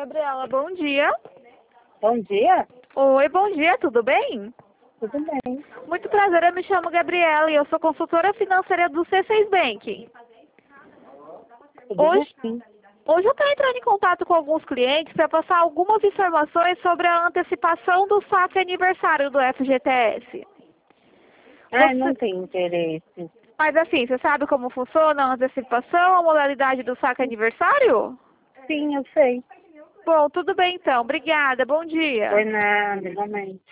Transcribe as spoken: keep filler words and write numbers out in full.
Gabriela, bom dia. Bom dia. Oi, bom dia, tudo bem? Tudo bem. Muito prazer, eu me chamo Gabriela e eu sou consultora financeira do C seis Bank. Tudo Hoje, bem? hoje eu estou entrando em contato com alguns clientes para passar algumas informações sobre a antecipação do saque aniversário do F G T S. Ah, Você- não tenho interesse. Mas assim, você sabe como funciona a antecipação, a modalidade do saque aniversário? Sim, eu sei. Bom, tudo bem então. Obrigada. Bom dia. Foi nada, igualmente.